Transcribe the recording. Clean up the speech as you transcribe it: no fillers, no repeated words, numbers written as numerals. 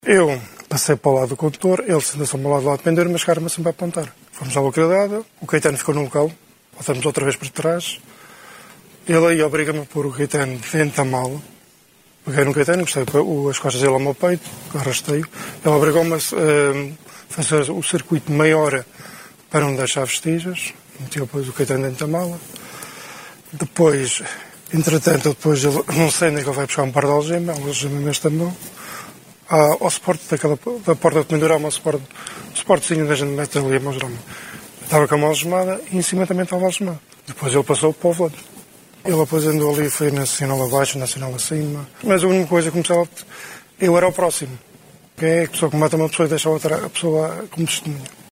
Eu passei para o lado do condutor, ele sentou-se ao meu lado do lado de pendura, mas cara-me sempre a apontar. Fomos à localidade, o Caetano ficou no local, voltamos outra vez por trás. Ele aí obriga-me a pôr o Caetano dentro da mala. Peguei no Caetano, gostei as costas dele ao meu peito, arrastei-o. Ele obrigou-me a fazer o circuito meia hora para não deixar vestígios. Meteu depois o Caetano dentro da mala. Depois, entretanto, ele, não sei onde é que ele vai buscar um par de algemas nesta mão. Ao suporte da porta de pendura, há um suportezinho onde a gente mete ali a mão geralmente. Estava com a mão algemada e em cima também estava algemada. Depois ele passou para o volante. Ele depois andou ali, foi nacional abaixo, nacional acima. Mas a única coisa que começava, eu era o próximo. Que é a pessoa que mata uma pessoa e deixa a pessoa como testemunha.